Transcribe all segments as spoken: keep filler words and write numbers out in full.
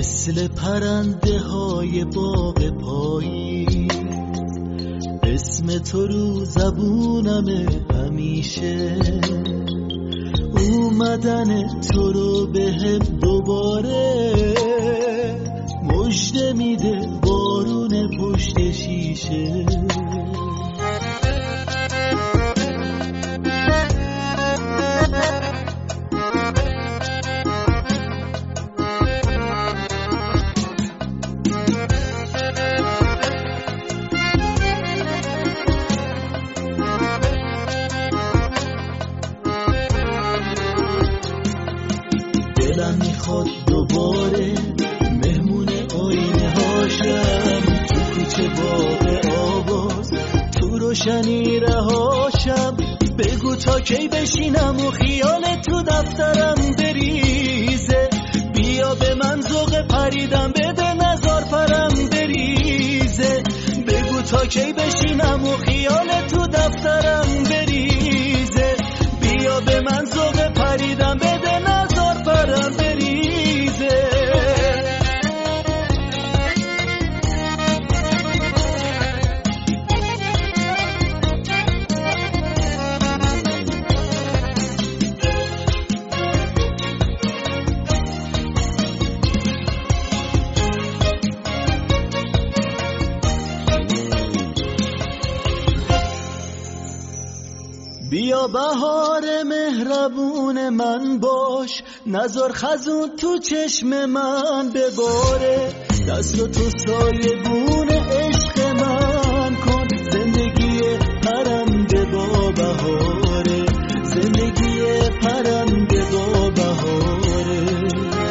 مثل پرنده های باغ پایی، اسم تو رو زبونمه همیشه، اومدن تو رو بهم دوباره مژده میده بارون پشت شیشه. دلم میخواد دوباره مهمون آینه هاشم، تو کوچه باغ آواز تو روشنی رهاشم. بگو تا کی بشینم و خیال تو دفترم بریزه، بیا به من ذوق پریدم بده نزار پرم بریزه. بگو تا کی بشینم و خیال تو دفترم بریزه، بیا به من ذوق پریدم بده نزار پرم بریزه. بیا بهار مهربون من باش، نزار خزون تو چشم من بباره، دست تو سایگون عشق من کن. زندگی پرنده با بهاره، زندگی پرنده با بهاره.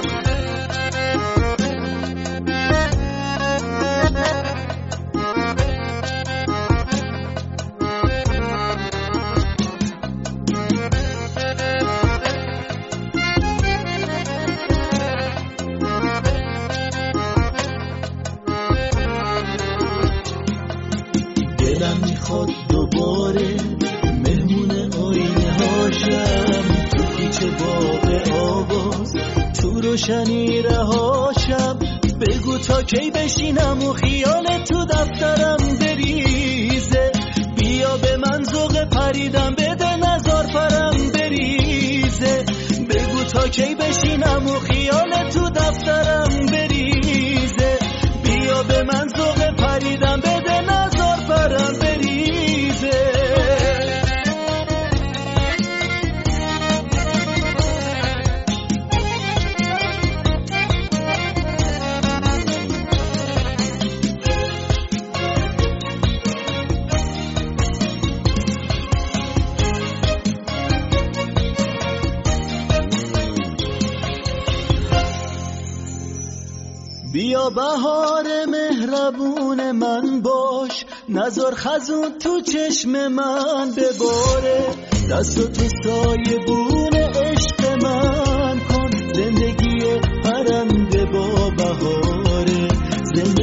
دلم میخواد دوباره مهمون آینه هاشم، تو کوچه باغ آواز تو روشنی رهاشم. بگو تا کی بشینم و خیال تو دفترم بریزه، بیا به من ذوق پریدم بده نزار پرم بریزه. بگو تا کی بشینم و خیال تو دفترم بریزه، بیا به من ذوق پریدم بده نزار پرم بریزه. بیا بهار مهربون من باش، نزار خزون تو چشم من بباره، دست تو سایبون عشق من کن. زندگی پرنده با بهاره، زندگی